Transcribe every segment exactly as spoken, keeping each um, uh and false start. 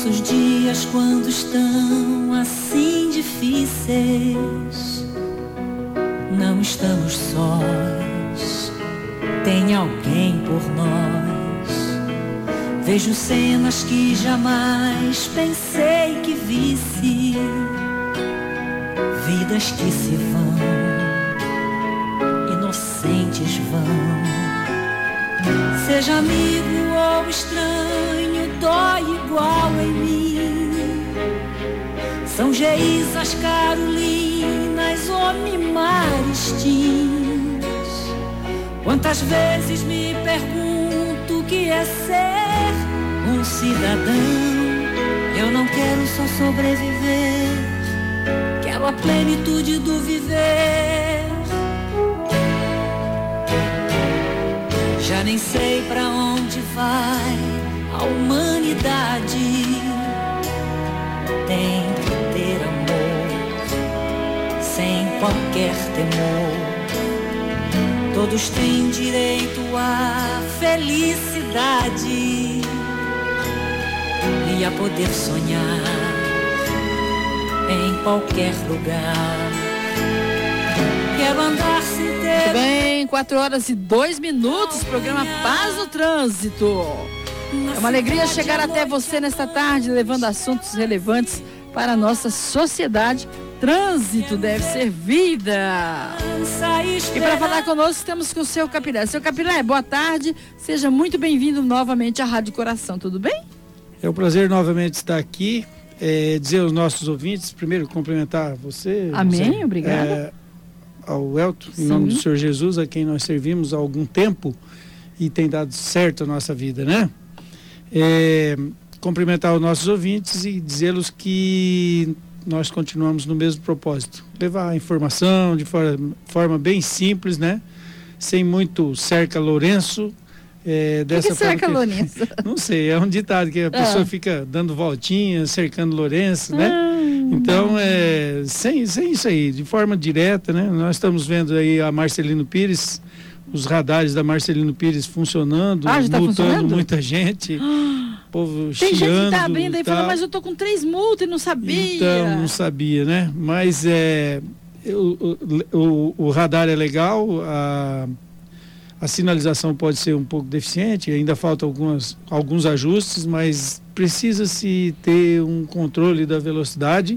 nossos dias quando estão assim difíceis, não estamos sós, tem alguém por nós. Vejo cenas que jamais pensei que visse, vidas que se vão, inocentes vão. Seja amigo ou estranho, dói igual em mim. São Geisas, Carolinas, Omi Maristins. Quantas vezes me pergunto o que é ser um cidadão. Eu não quero só sobreviver, quero a plenitude do viver. Já nem sei pra onde vai a humanidade. Tem que ter amor, sem qualquer temor. Todos têm direito à felicidade e a poder sonhar em qualquer lugar. Quero andar sem ter... Muito bem, quatro horas e dois minutos, programa Paz no Trânsito. É uma alegria chegar até você nesta tarde, levando assuntos relevantes para a nossa sociedade. Trânsito deve ser vida. E para falar conosco, estamos com o seu Capilé. Seu Capilé, boa tarde, seja muito bem-vindo novamente à Rádio Coração, tudo bem? É um prazer novamente estar aqui, é, dizer aos nossos ouvintes, primeiro cumprimentar você. Amém, você, obrigada. É, ao Elton, em Sim. nome do Senhor Jesus, a quem nós servimos há algum tempo e tem dado certo a nossa vida, né? É, cumprimentar os nossos ouvintes e dizê-los que nós continuamos no mesmo propósito, levar a informação de forma, forma bem simples, né? Sem muito cerca Lourenço. É, dessa que que cerca que, Lourenço? Não sei, é um ditado que a pessoa ah. fica dando voltinhas, cercando Lourenço, né? Ah, então, é, sem, sem isso aí, de forma direta, né? Nós estamos vendo aí a Marcelino Pires, os radares da Marcelino Pires funcionando, ah, tá multando funcionando? muita gente, ah, povo tem chiando. gente que tá abrindo aí e tá. falando, mas eu tô com três multas e não sabia. Então, não sabia, né? Mas é, o, o, o radar é legal, a, a sinalização pode ser um pouco deficiente, ainda faltam algumas, alguns ajustes, mas precisa-se ter um controle da velocidade,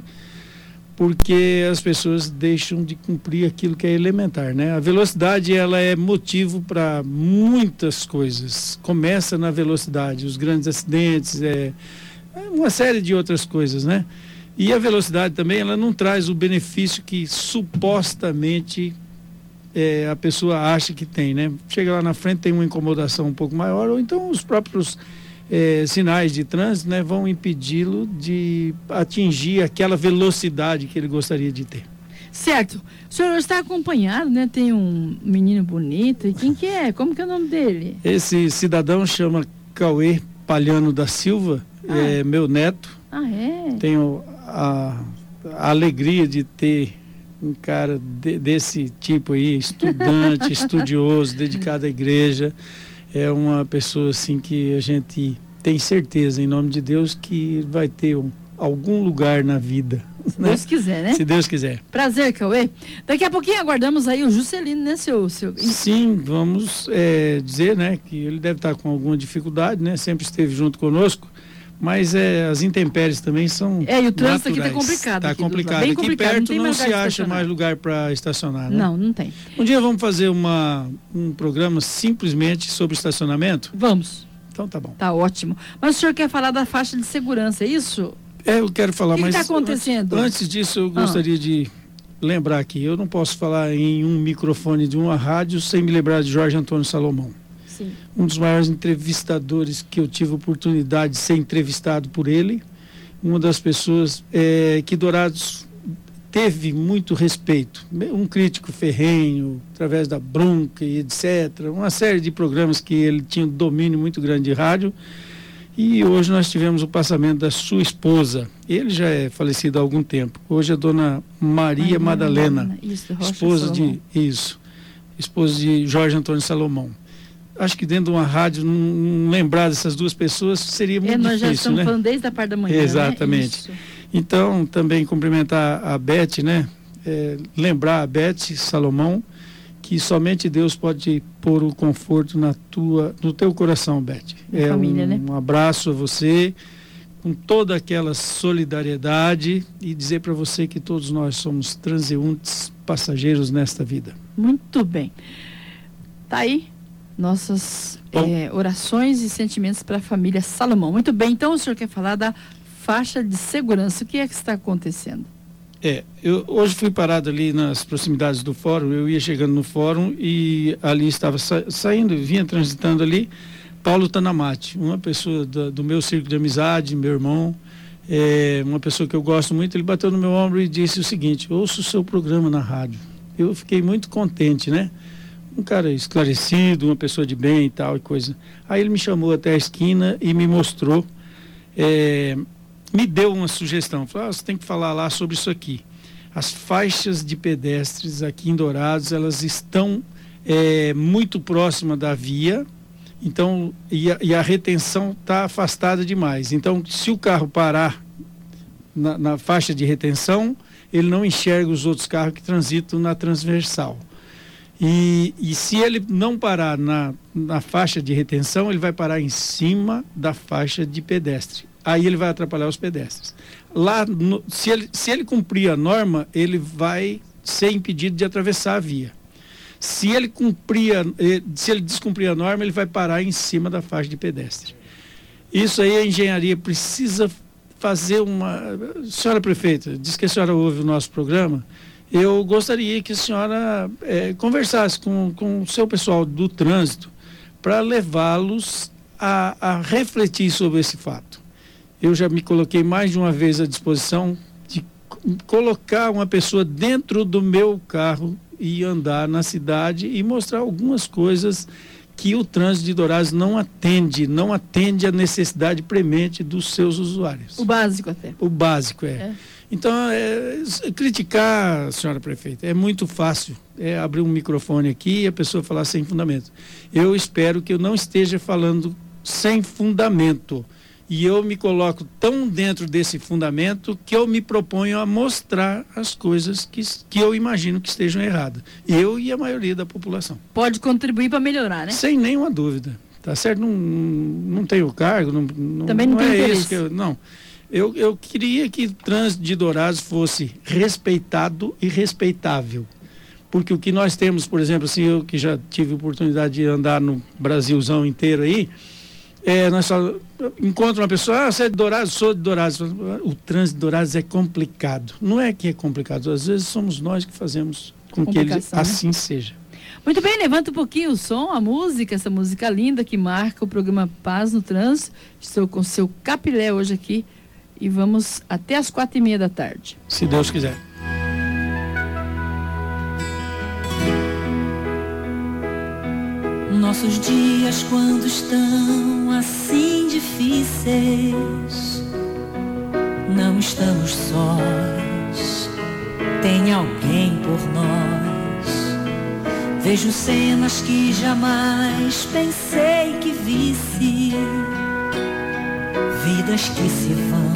porque as pessoas deixam de cumprir aquilo que é elementar, né? A velocidade, ela é motivo para muitas coisas. Começa na velocidade, os grandes acidentes, é, é uma série de outras coisas, né? E a velocidade também, ela não traz o benefício que supostamente é, a pessoa acha que tem, né? Chega lá na frente, tem uma incomodação um pouco maior, ou então os próprios É, sinais de trânsito, né, vão impedi-lo de atingir aquela velocidade que ele gostaria de ter. Certo. O senhor está acompanhado, né? Tem um menino bonito. E quem que é? Como que é o nome dele? Esse cidadão chama Cauê Palhano da Silva, ah. é meu neto. Ah, é? Tenho a, a alegria de ter um cara de, desse tipo aí, estudante, estudioso, dedicado à igreja. É uma pessoa assim que a gente tem certeza, em nome de Deus, que vai ter um, algum lugar na vida. Se né? Deus quiser, né? Se Deus quiser. Prazer, Cauê. Daqui a pouquinho aguardamos aí o Juscelino, né, seu... seu... Sim, vamos é, dizer, né, que ele deve estar com alguma dificuldade, né? Sempre esteve junto conosco, mas é, as intempéries também são É, e o trânsito naturais. aqui tá complicado. Está complicado. Bem aqui complicado. perto não, não se acha mais lugar para estacionar, né? Não, não tem. Um dia vamos fazer uma, um programa simplesmente sobre estacionamento? Vamos. Então tá bom. Tá ótimo. Mas o senhor quer falar da faixa de segurança, é isso? É, eu quero falar, que mas... O que está acontecendo? Antes, antes disso, eu gostaria ah. de lembrar aqui, eu não posso falar em um microfone de uma rádio sem me lembrar de Jorge Antônio Salomão. Sim. Um dos maiores entrevistadores que eu tive a oportunidade de ser entrevistado por ele, uma das pessoas é, que Dourados teve muito respeito, um crítico ferrenho, através da Bronca e etcétera, uma série de programas que ele tinha um domínio muito grande de rádio, e hoje nós tivemos o passamento da sua esposa, ele já é falecido há algum tempo, hoje é a dona Maria, Maria Madalena, isso, esposa de, isso, esposa de Jorge Antônio Salomão. acho que dentro de uma rádio, não, não lembrar dessas duas pessoas seria muito é, nós difícil, já estamos né? falando desde a parte da manhã, Exatamente. Né? Então, também cumprimentar a Beth, né? É, lembrar a Beth Salomão que somente Deus pode pôr o conforto na tua, no teu coração, Beth. É família, um, né? um abraço a você, com toda aquela solidariedade, e dizer para você que todos nós somos transeuntes, passageiros nesta vida. Muito bem. Tá aí nossas é, orações e sentimentos para a família Salomão. Muito bem, então o senhor quer falar da faixa de segurança. O que é que está acontecendo? É, eu hoje fui parado ali nas proximidades do fórum, eu ia chegando no fórum e ali estava sa saindo, vinha transitando ali, Paulo Tanamati, uma pessoa da, do meu círculo de amizade, meu irmão, é, uma pessoa que eu gosto muito. Ele bateu no meu ombro e disse o seguinte: ouço o seu programa na rádio. Eu fiquei muito contente, né? Um cara esclarecido, uma pessoa de bem e tal e coisa. Aí ele me chamou até a esquina e me mostrou, é, me deu uma sugestão, falou: ah, você tem que falar lá sobre isso aqui. As faixas de pedestres aqui em Dourados, elas estão é, muito próximas da via, então, e a, e a retenção está afastada demais. Então, se o carro parar na, na faixa de retenção, ele não enxerga os outros carros que transitam na transversal. E, e se ele não parar na, na faixa de retenção, ele vai parar em cima da faixa de pedestre. Aí ele vai atrapalhar os pedestres. Lá, no, se, ele, se ele cumprir a norma, ele vai ser impedido de atravessar a via. Se ele cumprir, a, se ele descumprir a norma, ele vai parar em cima da faixa de pedestre. Isso aí a engenharia precisa fazer uma... Senhora prefeita, diz que a senhora ouve o nosso programa. Eu gostaria que a senhora é, conversasse com, com o seu pessoal do trânsito para levá-los a, a refletir sobre esse fato. Eu já me coloquei mais de uma vez à disposição de colocar uma pessoa dentro do meu carro e andar na cidade e mostrar algumas coisas que o trânsito de Dourados não atende, não atende a necessidade premente dos seus usuários. O básico até. O básico, é. é. Então, é, criticar, senhora prefeita, é muito fácil. É abrir um microfone aqui e a pessoa falar sem fundamento. Eu espero que eu não esteja falando sem fundamento. E eu me coloco tão dentro desse fundamento que eu me proponho a mostrar as coisas que, que eu imagino que estejam erradas. Eu e a maioria da população. Pode contribuir para melhorar, né? Sem nenhuma dúvida. Tá certo? Não, não tenho cargo, não, não, Também não, não tem é interesse. isso que eu... Não. Eu, eu queria que o trânsito de Dourados fosse respeitado e respeitável. Porque o que nós temos, por exemplo, assim, eu que já tive oportunidade de andar no Brasilzão inteiro aí, é, nós só encontra uma pessoa: ah, você é de Dourados? Sou de Dourados. O trânsito de Dourados é complicado. Não é que é complicado, às vezes somos nós que fazemos com que ele assim, né, seja. Muito bem, levanta um pouquinho o som, a música, essa música linda que marca o programa Paz no Trânsito. Estou com o seu Capilé hoje aqui e vamos até as quatro e meia da tarde. Se Deus quiser. Nossos dias, quando estão assim difíceis, não estamos sós, tem alguém por nós. Vejo cenas que jamais pensei que visse, vidas que se vão,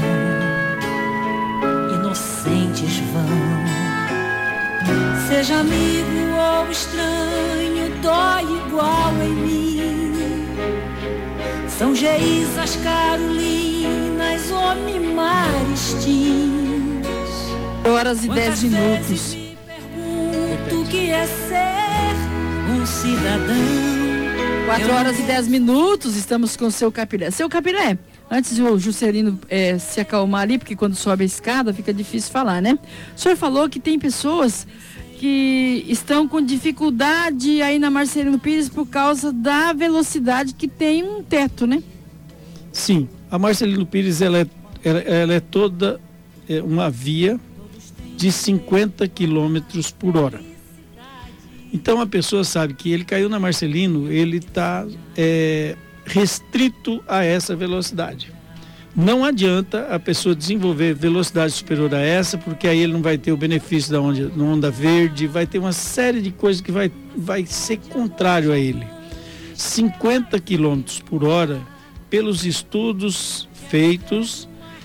inocentes vão. Seja amigo ou estranho, dói igual em mim. São Geisas, Carolinas, Homem Maristins. Horas e dez minutos. Me pergunto o que é ser um cidadão. Quatro horas e dez minutos, estamos com o seu Capilé. Seu Capilé, antes de o Juscelino é, se acalmar ali, porque quando sobe a escada fica difícil falar, né? O senhor falou que tem pessoas que estão com dificuldade aí na Marcelino Pires por causa da velocidade, que tem um teto, né? Sim, a Marcelino Pires ela é, ela, ela é toda é, uma via de cinquenta quilômetros por hora. Então a pessoa sabe que ele caiu na Marcelino, ele está é, restrito a essa velocidade. Não adianta a pessoa desenvolver velocidade superior a essa, porque aí ele não vai ter o benefício da onda, da onda verde, vai ter uma série de coisas que vai, vai ser contrário a ele. cinquenta quilômetros por hora, pelos estudos feitos,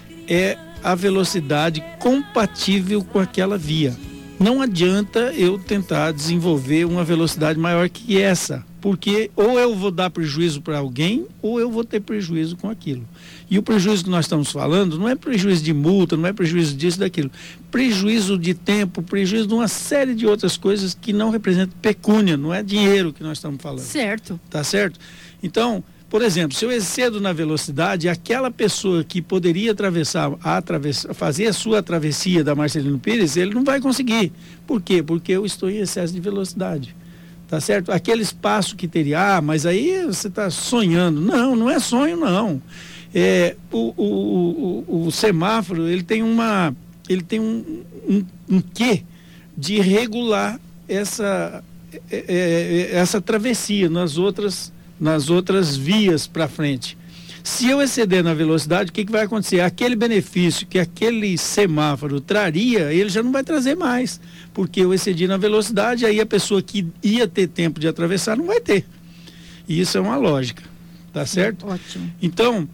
é a velocidade compatível com aquela via. Não adianta eu tentar desenvolver uma velocidade maior que essa, porque ou eu vou dar prejuízo para alguém, ou eu vou ter prejuízo com aquilo. E o prejuízo que nós estamos falando não é prejuízo de multa, não é prejuízo disso, daquilo. Prejuízo de tempo, prejuízo de uma série de outras coisas que não representam pecúnia, não é dinheiro que nós estamos falando. Certo. Tá certo? Então, por exemplo, se eu excedo na velocidade, aquela pessoa que poderia atravessar, atravessar, fazer a sua travessia da Marcelino Pires, ele não vai conseguir. Por quê? Porque eu estou em excesso de velocidade. Tá certo? Aquele espaço que teria, ah, mas aí você está sonhando. Não, não é sonho, não. É, o, o, o, o semáforo, ele tem uma, ele tem um, um, um quê de regular essa, é, é, essa travessia nas outras nas outras vias para frente. Se eu exceder na velocidade, o que, que vai acontecer? Aquele benefício que aquele semáforo traria, ele já não vai trazer mais, porque eu excedi na velocidade, aí a pessoa que ia ter tempo de atravessar não vai ter. E isso é uma lógica, tá certo? Ótimo. Então,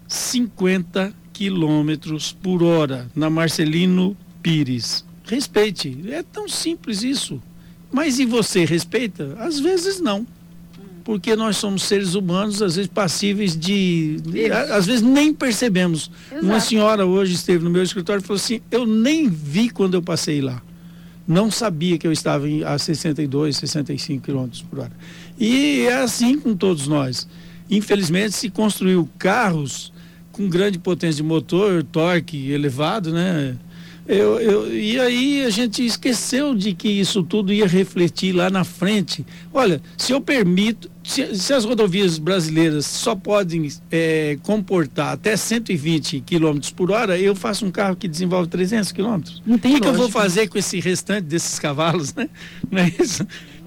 cinquenta quilômetros por hora na Marcelino Pires. Respeite, é tão simples isso. Mas e você respeita? Às vezes não. Porque nós somos seres humanos, às vezes passíveis de... Às vezes nem percebemos. Exato. Uma senhora hoje esteve no meu escritório e falou assim, eu nem vi quando eu passei lá. Não sabia que eu estava em, a sessenta e dois, sessenta e cinco quilômetros por hora. E é assim com todos nós. Infelizmente se construiu carros com grande potência de motor, torque elevado, né? Eu, eu, e aí a gente esqueceu de que isso tudo ia refletir lá na frente. Olha, se eu permito, se, se as rodovias brasileiras só podem é, comportar até cento e vinte quilômetros por hora, eu faço um carro que desenvolve trezentos quilômetros. O que, que eu vou fazer com esse restante desses cavalos, né? Não é isso?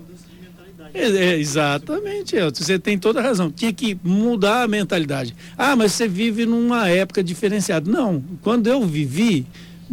É, é, exatamente, Elton, você tem toda a razão. Tinha que mudar a mentalidade. Ah, mas você vive numa época diferenciada. Não, quando eu vivi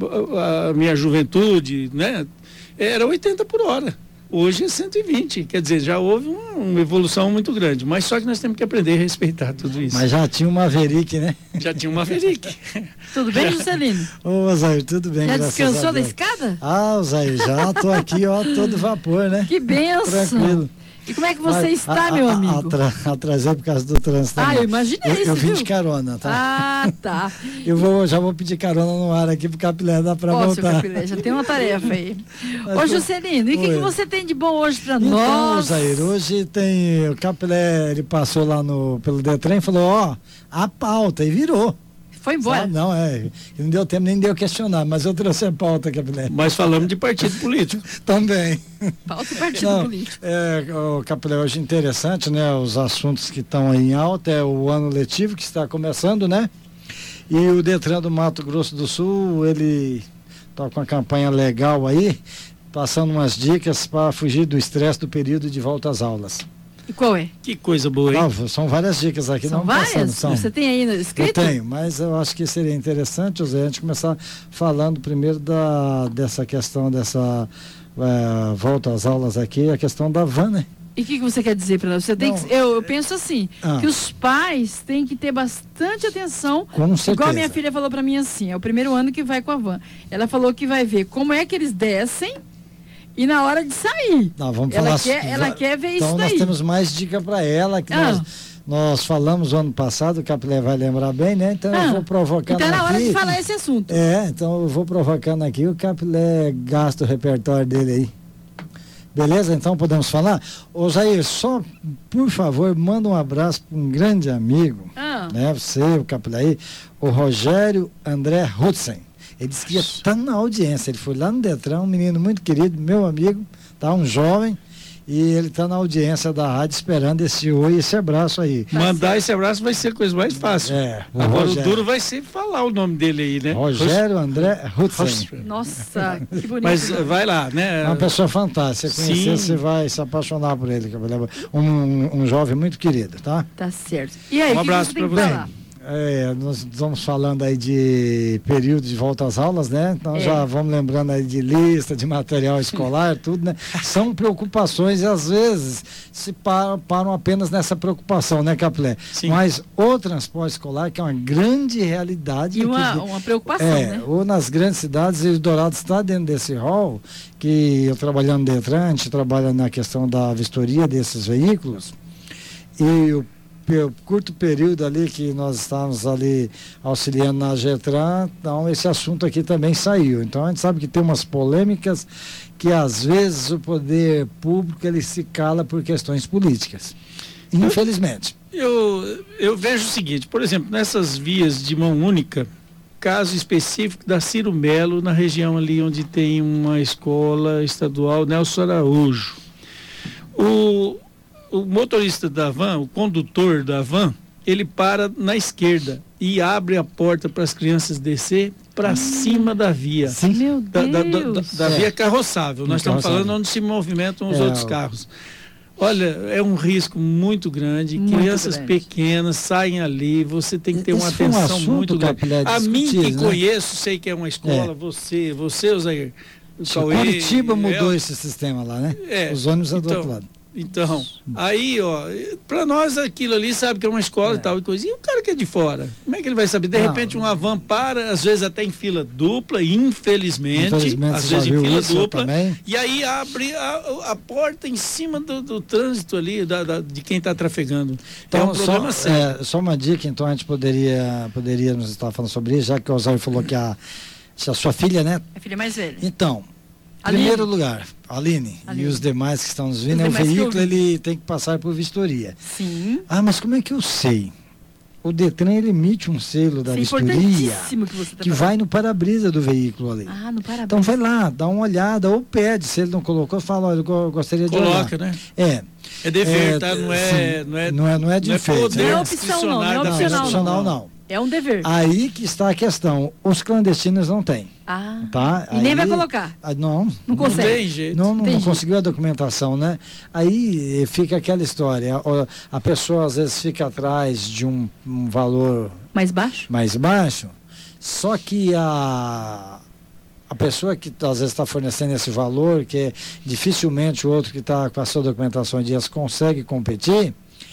a minha juventude, né, era oitenta por hora. Hoje é cento e vinte. Quer dizer, já houve uma, uma evolução muito grande. Mas só que nós temos que aprender a respeitar tudo isso. Mas já tinha uma Maverick, né? Já tinha uma Maverick. Tudo bem, Juscelino? Ô, Osair, tudo bem, já graças descansou a Deus. da escada? Ah, Osair, já tô aqui, ó, todo vapor, né? Que benção. Tranquilo. E como é que você Mas, está, a, meu a, amigo? Atra, atrasei por causa do trânsito. Ah, eu imaginei isso, Eu, eu vim viu? de carona, tá? Ah, tá. Eu vou, já vou pedir carona no ar aqui pro Capilé, dá pra Ó, voltar. seu Capilé, já tem uma tarefa aí. Ô, Juscelino, e o que, que você tem de bom hoje pra então, nós? Zair, hoje tem, o Capilé, ele passou lá no, pelo Detran e falou, ó, a pauta, e virou. Foi embora. Sabe? Não, é, não deu tempo nem de eu questionar, mas eu trouxe a pauta, Capilé. Mas falamos de partido político. Também. Pauta e partido Não, político. É, o Capilé, hoje interessante, né, os assuntos que estão aí em alta, é o ano letivo que está começando, né, e o Detran do Mato Grosso do Sul, ele está com uma campanha legal aí, passando umas dicas para fugir do estresse do período de volta às aulas. E qual é? Que coisa boa, hein? Não, são várias dicas aqui. São não várias? Passando, são. Você tem aí no Eu escrito? tenho, mas eu acho que seria interessante, José, a gente começar falando primeiro da, dessa questão, dessa é, volta às aulas aqui, a questão da van, né? E o que, que você quer dizer para nós? Você tem que, eu, eu penso assim, Ah. que os pais têm que ter bastante atenção. Com certeza. Igual a minha filha falou para mim assim, é o primeiro ano que vai com a van. Ela falou que vai ver como é que eles descem e na hora de sair. Não, vamos ela, falar quer, ela quer ver então isso nós daí. temos mais dica para ela, que Ah. nós, nós falamos ano passado, o Capilé vai lembrar bem, né? Então Ah. eu vou provocando Então é na hora aqui. de falar esse assunto. É, então eu vou provocando aqui, o Capilé gasta o repertório dele aí. Beleza? Então podemos falar? Ô Jair, só por favor, manda um abraço para um grande amigo, Ah. né? Você, o Capilé aí, o Rogério André Hudson. Ele disse que ia estar na audiência. Ele foi lá no Detran, um menino muito querido, meu amigo, tá? Um jovem, e ele está na audiência da rádio esperando esse oi e esse abraço aí. Mandar esse abraço vai ser a coisa mais fácil. É, o Agora Rogério. o duro vai ser falar o nome dele aí, né? Rogério André Hudson. Nossa, que bonito. Mas eh, vai lá, né? É uma pessoa fantástica. Você conhecer, Sim. você vai se apaixonar por ele. Capilé. Um, um, um jovem muito querido, tá? Tá certo. E aí, Um o que, que abraço você tem que pra você. falar? É, nós estamos falando aí de período de volta às aulas, né? Então é. já vamos lembrando aí de lista, de material escolar, tudo, né? São preocupações e às vezes se param, param apenas nessa preocupação, né, Capilé? Sim. Mas o transporte escolar, que é uma grande realidade. E uma, que, uma preocupação, é, né? Ou nas grandes cidades, e o Dourado está dentro desse hall, que eu trabalhando no Detran, a gente trabalha na questão da vistoria desses veículos, e o curto período ali que nós estávamos ali auxiliando na Getran, então esse assunto aqui também saiu. Então a gente sabe que tem umas polêmicas que às vezes o poder público ele se cala por questões políticas, infelizmente. Eu, eu vejo o seguinte, por exemplo, nessas vias de mão única, caso específico da Ciro Melo, na região ali onde tem uma escola estadual, Nelson Araújo. O O motorista da van, o condutor da van, ele para na esquerda e abre a porta para as crianças descer para hum. cima da via. Sim. Meu da, Deus. Da, da, da é. via carroçável. Nós estamos carroçável. falando onde se movimentam os é, outros o... carros. Olha, é um risco muito grande. Muito Crianças grande. pequenas saem ali, você tem que ter uma Esse foi um atenção assunto, muito grande. Capilé, A mim que discutir, né? conheço, sei que é uma escola, É. você, você, Osair, o Cauê, Curitiba mudou El... esse sistema lá, né? É, Os ônibus é do então, outro lado. Então, aí, ó, pra nós aquilo ali sabe que é uma escola É. e tal e coisa. E o cara que é de fora, como é que ele vai saber? De Não. repente uma van para, às vezes até em fila dupla, infelizmente, Infelizmente, às você vezes já em viu fila isso dupla, também? e aí abre a, a porta em cima do, do trânsito ali, da, da- de quem está trafegando. Então, é um problema só, sério. é, só uma dica, então a gente poderia, poderia nos estar falando sobre isso, já que o Osário falou que a, se a sua filha, né? É a filha mais velha. Então, Aline. primeiro lugar, Aline, Aline. e os demais que estão nos Os vindo, é, o demais que veículo eu vi. ele tem que passar por vistoria. Sim. Ah, mas como é que eu sei? O Detran ele emite um selo da Isso é vistoria importantíssimo que você está que falando. vai no para-brisa do veículo ali. Ah, no parabéns. Então vai lá, dá uma olhada, ou pede, se ele não colocou, fala, olha, eu go- gostaria de Coloca, olhar. né? É. É dever, É, tá? Não é, sim. não é, Não é, não é de não é feito, poder Não é né? opção, não, não é discricionário da Não, não é opcional, opcional não. É um dever. Aí que está a questão. Os clandestinos não têm, Ah. tá? E nem Aí- vai colocar. Ah, não, Não Não consegue. tem jeito. não, não, não Entendi. conseguiu a documentação, né? Aí eh, fica aquela história. A, a pessoa às vezes fica atrás de um, um valor Mais baixo? mais baixo, só que a, a pessoa que às vezes está fornecendo esse valor, que é, dificilmente o outro que está com a sua documentação em dias consegue competir,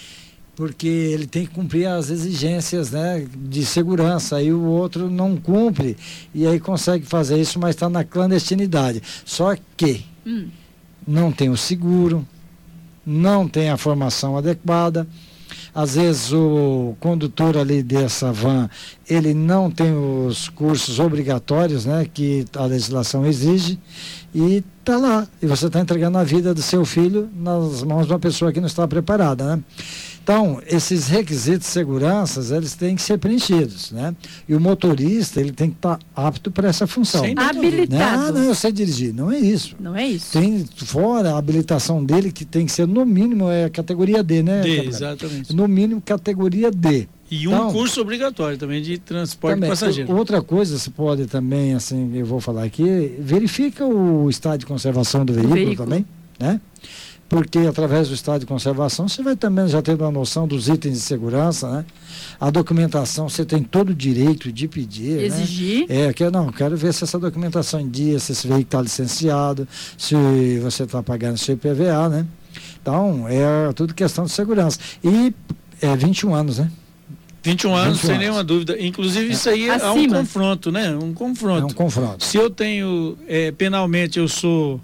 porque ele tem que cumprir as exigências, né, de segurança, aí o outro não cumpre, e aí consegue fazer isso, mas está na clandestinidade. Só que Hum. não tem o seguro, não tem a formação adequada, às vezes o condutor ali dessa van, ele não tem os cursos obrigatórios, né, que a legislação exige, e está lá, e você está entregando a vida do seu filho nas mãos de uma pessoa que não está preparada, né? Então, esses requisitos de segurança, eles têm que ser preenchidos, né? E o motorista, ele tem que estar apto para essa função. Sem Né? Habilitado. Ah, não, eu sei dirigir. Não é isso. Não é isso. Tem fora a habilitação dele, que tem que ser no mínimo, é categoria D, né? D, Gabriel? exatamente. No mínimo, categoria D. E um Então, curso obrigatório também de transporte também, passageiro. outra coisa, você pode também, assim, eu vou falar aqui, verifica o estado de conservação do veículo, veículo. também, né? Porque através do estado de conservação você vai também já ter uma noção dos itens de segurança, né? A documentação você tem todo o direito de pedir, Exigir. né? É, que eu não, quero ver se essa documentação em dia, se esse veículo está licenciado, se você está pagando seu I P V A, né? Então, é tudo questão de segurança. E é vinte e um anos, né? vinte e um anos, vinte e um sem anos. nenhuma dúvida. Inclusive, isso aí é um Acima. confronto, né? Um confronto. É um confronto. Se eu tenho, é, penalmente, eu sou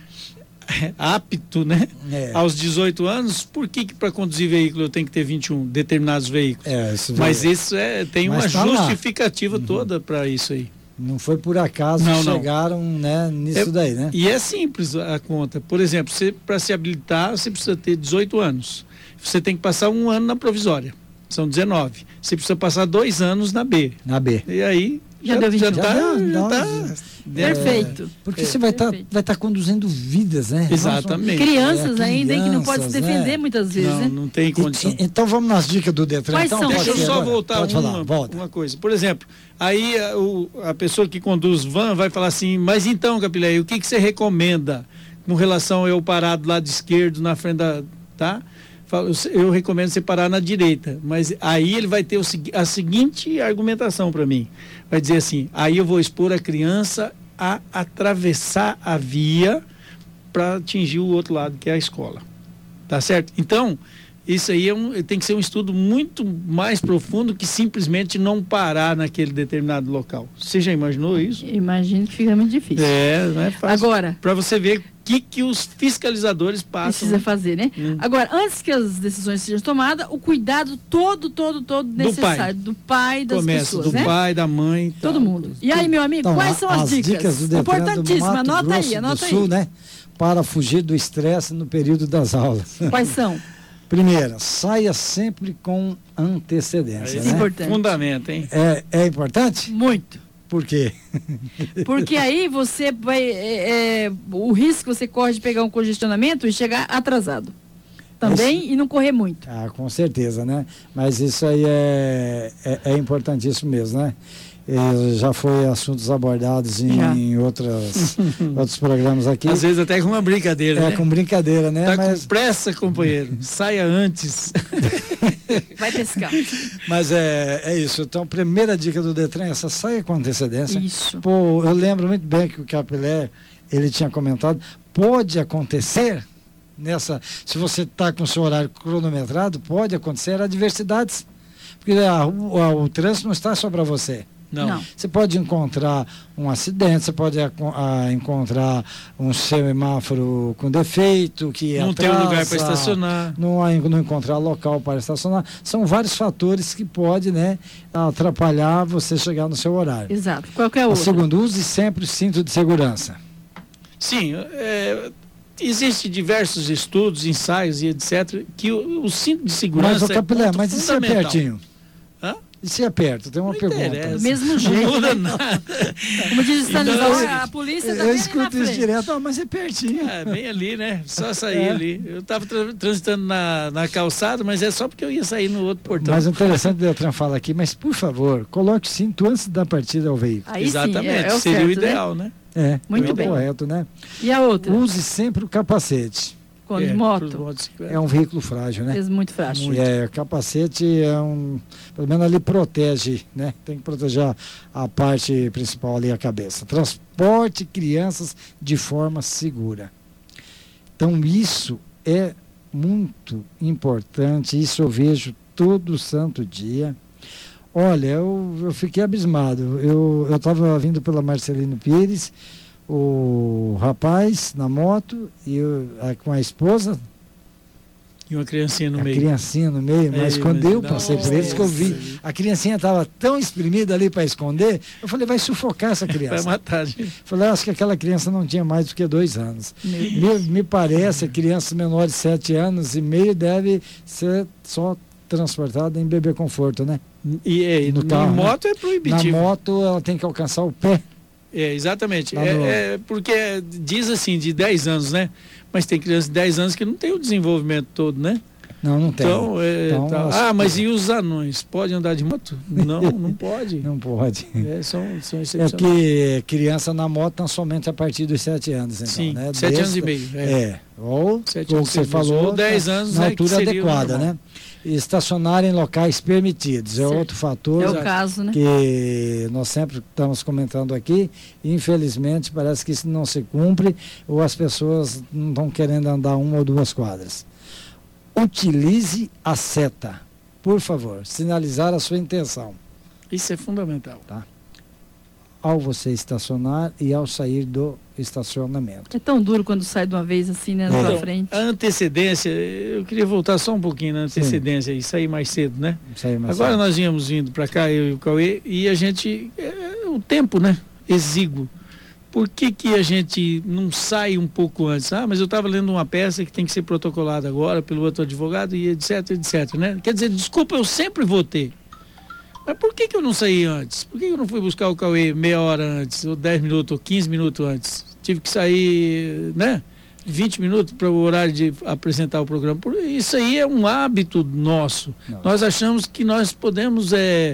é, apto, né? É. Aos dezoito anos, por que que para conduzir veículo eu tenho que ter vinte e um, determinados veículos? É, esse Mas veio- isso é, tem Mas uma tá lá. justificativa toda para isso aí. Não foi por acaso Não, que não. chegaram, né, nisso É- daí, né? E é simples a conta. Por exemplo, para se habilitar, você precisa ter dezoito anos. Você tem que passar um ano na provisória. São dezenove. Você precisa passar dois anos na B. Na B. E aí Já deu vinte e um. já Já tá, deu, já não, tá já- Perfeito. Porque É. você vai estar Perfeito. vai tá conduzindo vidas, né? Exatamente. Crianças É, ainda, hein, que não pode se crianças, defender né? muitas vezes, Não, né? não tem E- condição. e- então vamos nas dicas do Detran. Quais então, são? pode Deixa eu ser só agora? voltar Pode uma, falar, volta. uma coisa. Por exemplo, aí a, o- a pessoa que conduz van vai falar assim, mas então, Capilé, o que, que você recomenda com relação a eu parar do lado esquerdo, na frente da... tá? falo, eu recomendo você parar na direita, mas aí ele vai ter o, a seguinte argumentação para mim, vai dizer assim, aí eu vou expor a criança a atravessar a via para atingir o outro lado, que é a escola, tá certo? Então, isso aí é um, tem que ser um estudo muito mais profundo que simplesmente não parar naquele determinado local. Você já imaginou isso? Imagino que fica muito difícil. É, não é fácil. Agora, para você ver o que, que os fiscalizadores passam. Precisa fazer, né? Hum. Agora, antes que as decisões sejam tomadas, o cuidado todo, todo, todo necessário. Do pai, do pai das Começa pessoas, do né? pai, da mãe. Todo tal. mundo. E aí, meu amigo, então, quais são as, as dicas? dicas do Detran Importantíssimo, do Mato anota Grosso aí, anota do aí. Sul, né? Para fugir do estresse no período das aulas. Quais são? Primeira, saia sempre com antecedência. É né? importante. Fundamento, hein? É, é importante? Muito. Por quê? Porque aí você vai. É, é, o risco que você corre de pegar um congestionamento e chegar atrasado. Também Esse... e não correr muito. Ah, com certeza, né? Mas isso aí é, é, é importantíssimo mesmo, né? E já foi assuntos abordados em outras, outros programas aqui. Às vezes até com uma brincadeira, É, né? com brincadeira, né? Tá Mas... com pressa, companheiro. Saia antes. Vai pescar. Mas é, é isso. Então, primeira dica do Detran é essa, saia com antecedência. Isso. Pô, eu lembro muito bem que o Capilé, ele tinha comentado, pode acontecer nessa, se você está com o seu horário cronometrado, pode acontecer adversidades. Porque a, o, a, o trânsito não está só para você. Não. Não. Você pode encontrar um acidente, você pode a, a, encontrar um semáforo com defeito, que não atrasa, tem um lugar para estacionar. Não, não encontrar local para estacionar. São vários fatores que podem, né, atrapalhar você chegar no seu horário. Exato. Qualquer outro. Segundo, use sempre o cinto de segurança. Sim, é, existem diversos estudos, ensaios e etcétera, que o, o cinto de segurança mas, o Capilé, é mas e se é pertinho? Hã? E se é perto? Tem uma não pergunta. Interessa. Do mesmo jeito. Não muda né? nada. Como diz o Stanislau, Então, a polícia Eu, tá eu bem escuto na isso frente. direto, ah, mas é pertinho. É, bem ali, né? Só sair É. ali. Eu estava tra transitando na, na calçada, mas é só porque eu ia sair no outro portão. Mas o interessante, o Detran fala aqui, mas por favor, coloque o cinto antes da partida ao veículo. Aí Exatamente, sim, é, é o seria certo, o ideal, né? É, Muito é bem. correto, né? E a outra? Use sempre o capacete. Quando É, de pros moto? motocicletas. É um veículo frágil, né? É muito frágil. E é, o capacete é um, pelo menos ali protege, né? Tem que proteger a, a parte principal ali, a cabeça. Transporte crianças de forma segura. Então isso é muito importante, isso eu vejo todo santo dia. Olha, eu, eu fiquei abismado. Eu estava vindo pela Marcelino Pires, o rapaz na moto e eu, a, com a esposa, E uma criancinha no a meio. criancinha no meio, mas Ei, quando mas eu não, passei por eles que eu vi, nossa. a criancinha estava tão espremida ali para esconder, eu falei, vai sufocar essa Vai criança. matar, gente. Falei, acho que aquela criança não tinha mais do que dois anos. Meu Me, me parece, a criança menor de sete anos e meio deve ser só transportada em bebê conforto, né? E, é, e No no carro, né? moto é Na proibitivo. moto ela tem que alcançar o pé. É, exatamente. Lá no- É, é porque diz assim, de dez anos, né? Mas tem criança de dez anos que não tem o desenvolvimento todo, né? Não, não tem. Então, é, Então, tá. acho Ah, que- mas e os anões? Podem andar de moto? Não, não pode. Não pode. É, são, são É excepcionais. que criança na moto não somente a partir dos sete anos, então, Sim, né? sete anos Desde- e meio. É. É, ou Sete ou anos que você e meio. falou, Ou dez anos, na né, altura que seria o adequada, normal. né? E estacionar em locais permitidos, é Certo. outro fator É o Exato. caso, né? que nós sempre estamos comentando aqui. Infelizmente, parece que isso não se cumpre ou as pessoas não estão querendo andar uma ou duas quadras. Utilize a seta, por favor, sinalizar a sua intenção Isso é fundamental. ao você estacionar e ao sair do estacionamento. É tão duro quando sai de uma vez assim, né, na É. sua Então, frente. a antecedência, eu queria voltar só um pouquinho na antecedência e sair mais cedo, né? Sair mais Agora cedo. nós íamos vindo para cá, eu e o Cauê, e a gente, é, o tempo, né? Exíguo. Por que que a gente não sai um pouco antes? Ah, mas eu estava lendo uma peça que tem que ser protocolada agora pelo outro advogado e etc, etc, né? Quer dizer, desculpa, eu sempre vou ter. Mas por que que eu não saí antes? Por que que eu não fui buscar o Cauê meia hora antes, ou dez minutos, ou quinze minutos antes? Tive que sair, né? vinte minutos para o horário de apresentar o programa. Por- Isso aí é um hábito nosso. Não. Nós achamos que nós podemos é,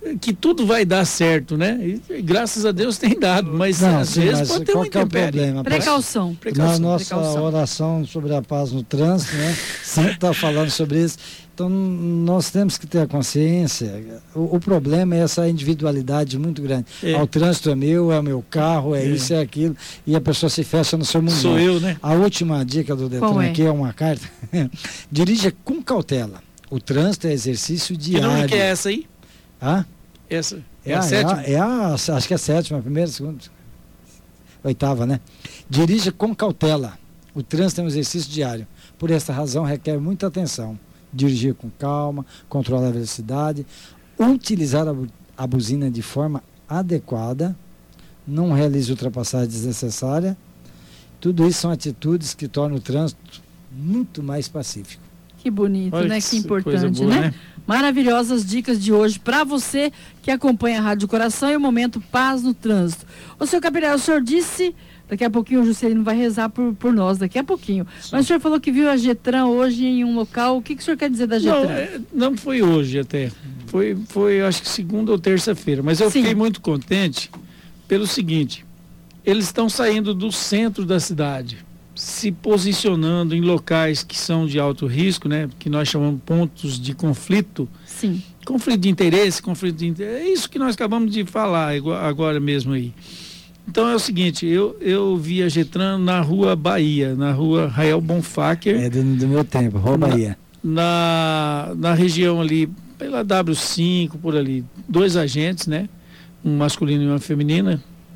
que tudo vai dar certo, né? E, graças a Deus tem dado, mas Não, às sim, vezes mas pode ter um qual que é o intempérie. problema? Precaução. Precaução. Na nossa precaução. oração sobre a paz no trânsito, né? Sempre está falando sobre isso. Então, nós temos que ter a consciência. O, o problema é essa individualidade muito grande. É. Ah, o trânsito é meu, é o meu carro, é, É. isso, é aquilo. E a pessoa se fecha no seu mundo. Sou eu, né? A última dica do Qual Detran é? aqui é uma carta. Dirija com cautela. O trânsito é exercício Que diário. número que é essa aí? Ah? Essa? É, É a a, sétima? é a- é a- acho que é a sétima, a primeira, a segunda, oitava, né? Dirija com cautela. O trânsito é um exercício diário. Por essa razão, requer muita atenção. Dirigir com calma, controlar a velocidade, utilizar a, bu- a buzina de forma adequada, não realize ultrapassagem desnecessária. Tudo isso são atitudes que tornam o trânsito muito mais pacífico. Que bonito, Olha né? que Que importante, coisa boa, né? né? Maravilhosas dicas de hoje para você que acompanha a Rádio Coração e o Momento Paz no Trânsito. Ô, senhor Capiré, o senhor disse, daqui a pouquinho o Juscelino vai rezar por, por nós, daqui a pouquinho. Mas o senhor falou que viu a Getran hoje em um local, o que, que o senhor quer dizer da Getran? Não, é, não foi hoje até. Foi, foi acho que segunda ou terça-feira. Mas eu Sim. fiquei muito contente pelo seguinte: eles estão saindo do centro da cidade, se posicionando em locais que são de alto risco, né? Que nós chamamos pontos de conflito. Sim. Conflito de interesse, conflito de interesse. É isso que nós acabamos de falar agora mesmo aí. Então é o seguinte, eu, eu vi a Getran na rua Bahia, na rua Rael Bonfacker. É do, do meu tempo, Rua Bahia. Na, na região ali, pela dáblio cinco, por ali, dois agentes, né? Um masculino e uma feminina.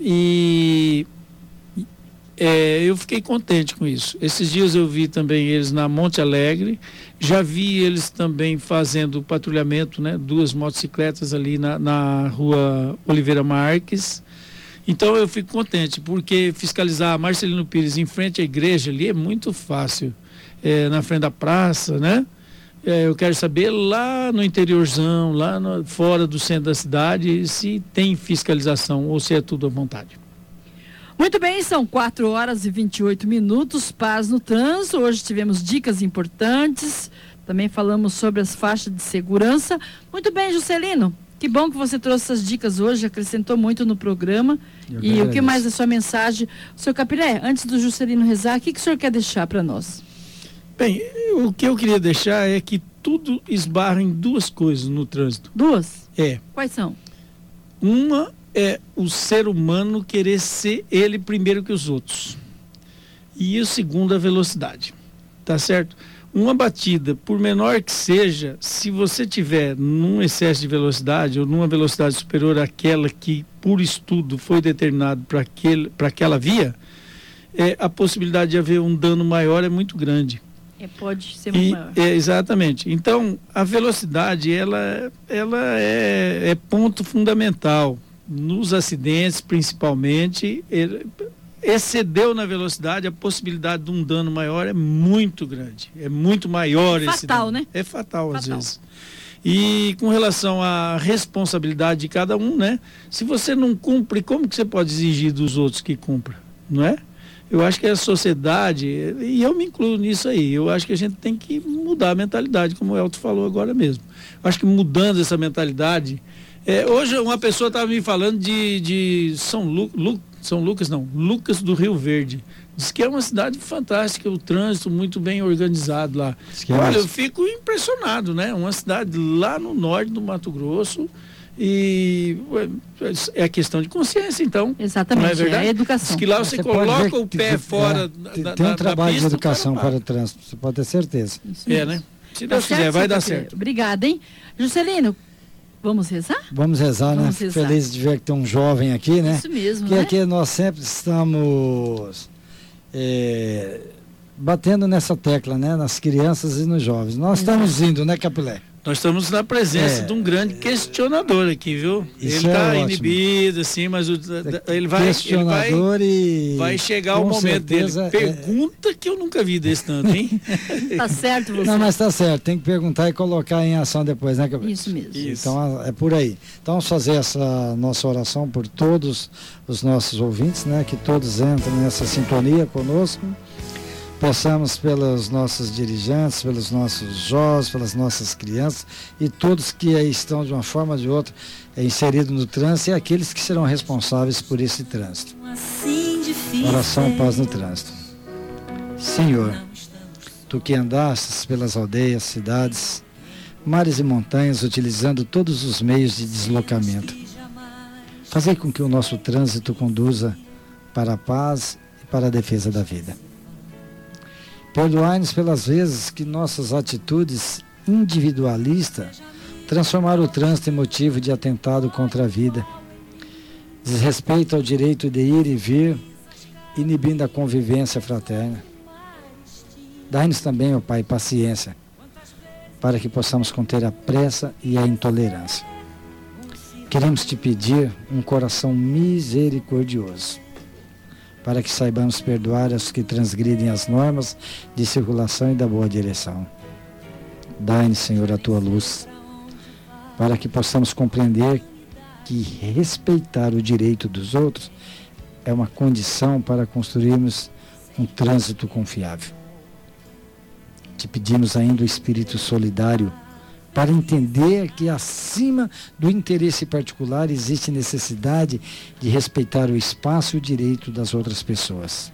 E é, eu fiquei contente com isso. Esses dias eu vi também eles na Monte Alegre, já vi eles também fazendo patrulhamento, né? Duas motocicletas ali na, na rua Oliveira Marques. Então eu fico contente, porque fiscalizar Marcelino Pires em frente à igreja ali é muito fácil. É, na frente da praça, né? É, eu quero saber lá no interiorzão, lá no, fora do centro da cidade, se tem fiscalização ou se é tudo à vontade. Muito bem, são quatro horas e vinte e oito minutos, paz no trânsito. Hoje tivemos dicas importantes, também falamos sobre as faixas de segurança. Muito bem, Juscelino, que bom que você trouxe essas dicas hoje, acrescentou muito no programa. Eu E o que agradeço. mais é sua mensagem? Senhor Capiré, antes do Juscelino rezar, o que, que o senhor quer deixar para nós? Bem, o que eu queria deixar é que tudo esbarra em duas coisas no trânsito. Duas? É, Quais são? uma é o ser humano querer ser ele primeiro que os outros. E o segundo, a velocidade. Tá certo? Uma batida, por menor que seja, se você tiver num excesso de velocidade ou numa velocidade superior àquela que, por estudo, foi determinado para aquele, para aquela via, é, a possibilidade de haver um dano maior é muito grande. É, pode ser muito E, maior. é, exatamente. Então, a velocidade, ela, ela é, é ponto fundamental. Nos acidentes, principalmente, ele, excedeu na velocidade, a possibilidade de um dano maior é muito grande. É muito maior esse Fatal, dano. né? É fatal, às Fatal. vezes. E com relação à responsabilidade de cada um, né? Se você não cumpre, como que você pode exigir dos outros que cumpram? Não é? Eu acho que a sociedade, e eu me incluo nisso aí, eu acho que a gente tem que mudar a mentalidade, como o Elton falou agora mesmo. Eu acho que mudando essa mentalidade... É, hoje uma pessoa estava me falando de, de São, Lu, Lu, São Lucas, não, Lucas do Rio Verde. Diz que é uma cidade fantástica, o trânsito muito bem organizado lá. que é Olha, ótimo. eu fico impressionado, né? Uma cidade lá no norte do Mato Grosso e ué, é questão de consciência, então. Exatamente, não é verdade? é educação. Diz que lá você, Você pode coloca ver o que pé tem- fora é, da, tem, da, tem um da trabalho pista, de educação o cara para o trânsito, você pode ter certeza. Isso É, mesmo. né? Se Tá Deus quiser, certo, vai senhor dar Capiré? certo. Obrigada, hein? Juscelino, vamos rezar? Vamos rezar, Vamos né? rezar. Feliz de ver que tem um jovem aqui, né? Isso mesmo, Que né? aqui nós sempre estamos é, batendo nessa tecla, né? Nas crianças e nos jovens. Nós estamos indo, né, Capilé? Nós estamos na presença É. de um grande questionador aqui, viu? Isso ele está é ótimo. inibido, assim, mas o, ele vai, ele vai, Questionador e... vai chegar o com momento dele. certeza, é- Pergunta que eu nunca vi desse tanto, hein? Tá certo você? Não, mas tá certo, tem que perguntar e colocar em ação depois, né, Capilé? Isso mesmo. Isso. Então é por aí. Então vamos fazer essa nossa oração por todos os nossos ouvintes, né? Que todos entrem nessa sintonia conosco. Peçamos pelos nossos dirigentes, pelos nossos jovens, pelas nossas crianças e todos que aí estão de uma forma ou de outra inseridos no trânsito e aqueles que serão responsáveis por esse trânsito. Oração, paz no trânsito. Senhor, Tu que andastes pelas aldeias, cidades, mares e montanhas, utilizando todos os meios de deslocamento, fazei com que o nosso trânsito conduza para a paz e para a defesa da vida. Perdoai-nos pelas vezes que nossas atitudes individualistas transformaram o trânsito em motivo de atentado contra a vida, desrespeito ao direito de ir e vir, inibindo a convivência fraterna. Dai-nos também, ó Pai, paciência, para que possamos conter a pressa e a intolerância. Queremos Te pedir um coração misericordioso, para que saibamos perdoar os que transgridem as normas de circulação e da boa direção. Dai-nos, Senhor, a Tua luz, para que possamos compreender que respeitar o direito dos outros é uma condição para construirmos um trânsito confiável. Te pedimos ainda o espírito solidário para entender que acima do interesse particular existe necessidade de respeitar o espaço e o direito das outras pessoas.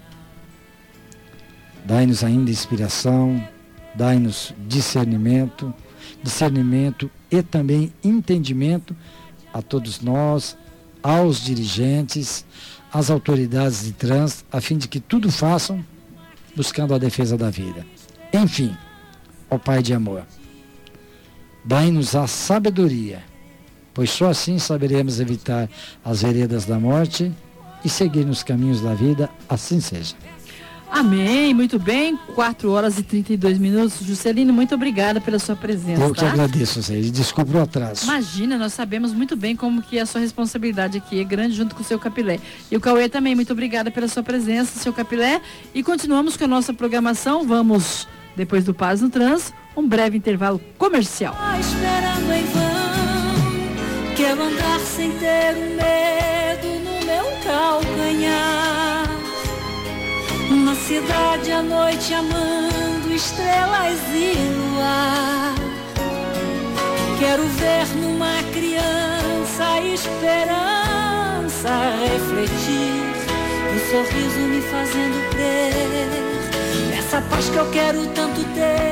Dai-nos ainda inspiração, dai-nos discernimento, discernimento e também entendimento a todos nós, aos dirigentes, às autoridades de trânsito, a fim de que tudo façam buscando a defesa da vida. Enfim, ó Pai de amor, dai-nos a sabedoria, pois só assim saberemos evitar as veredas da morte e seguir nos caminhos da vida, assim seja. Amém, muito bem, quatro horas e trinta e dois minutos. Juscelino, muito obrigada pela sua presença. Eu que tá? agradeço você, e desculpa o atraso. Imagina, nós sabemos muito bem como que a sua responsabilidade aqui é grande junto com o seu Capilé. E o Cauê também, muito obrigada pela sua presença, seu Capilé. E continuamos com a nossa programação, vamos, depois do Paz no Trânsito, um breve intervalo comercial. Esperando em vão, quero andar sem ter um medo no meu calcanhar. Uma cidade à noite amando estrelas e luar. Quero ver numa criança a esperança refletir, o sorriso me fazendo crer nessa paz que eu quero tanto ter.